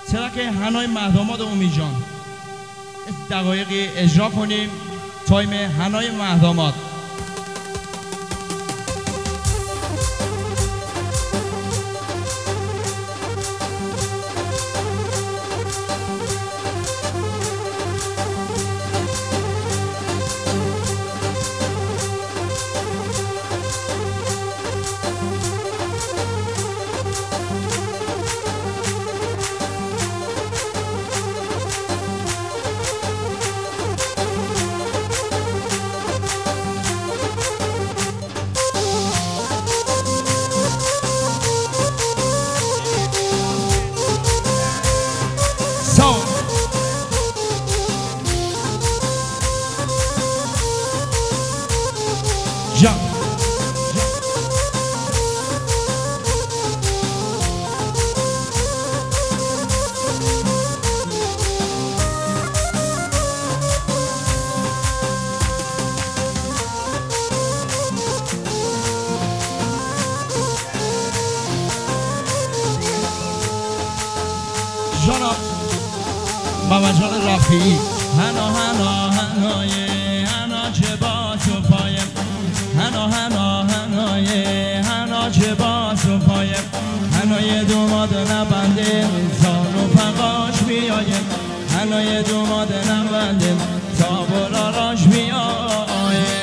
ترک هنای مهداماد امید جان دقایقی اجرا کنیم. تایم هنای مهداماد. جانا بابا جان رفیعی هنا هنا هنای هنا چه با تو پایم هنا هنا هنای هنا چه با تو پایم هنای دوماد نبنده تا رفقاش بیایم هنای دوماد نبنده تا براراش بیایم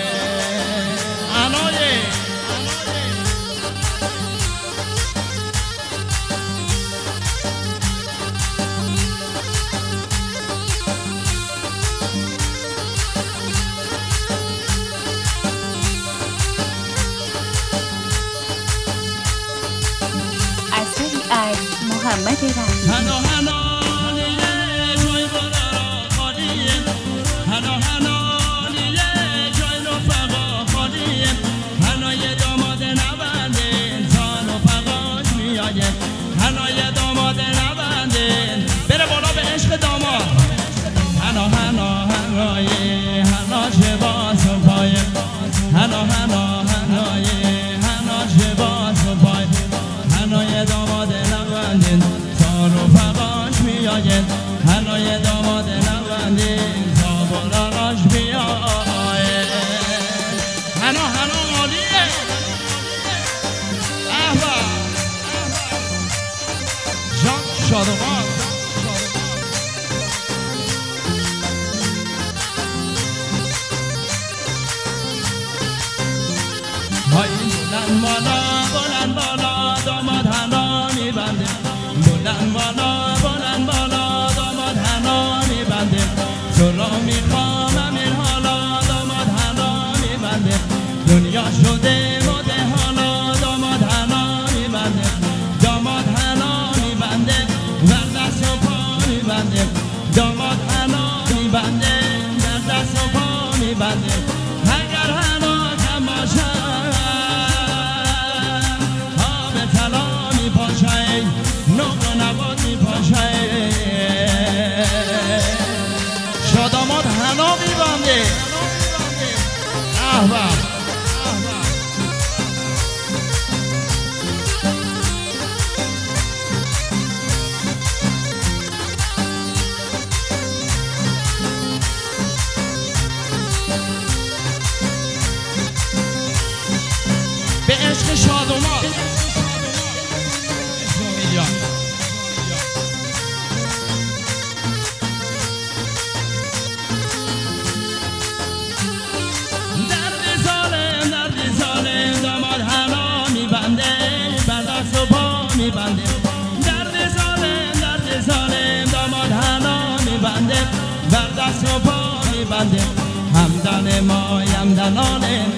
محمد رفیعی هنا هنا جای برا خالیه هنا هنا جای رفقا خالیه هنای داماد نبنده تا رفقاش میاید هنای داماد نبنده بره بالا به عشق داماد هنا هنا هنای هنا چه باز و پایه هنا هنا هنای هنا چه باز و پایه هنای داماد نبنده تا رفقاش میاید هنای داماد نبنده تا براراش بیاید هنا هنا عالیه احبا جان شادمان های بلند بالا بلند بالا داماد هنا میبنده بلند بالا بلند بالا داماد هنا میبنده تو را میخوام همین حالا داماد هنا میبنده دنیا شده مده حالا داماد هنا میبنده داماد هنا میبنده در دست و پا میبنده داماد هنا میبنده در دست و پا میبنده اگر هنا کم باشد نقل و نبات میپاشه شاداماد هنا میبنده احبا به عشق شاداماد میبنده درد سالم داماد هنا میبنده بر دست و پا میبنده همدن ما همدنانه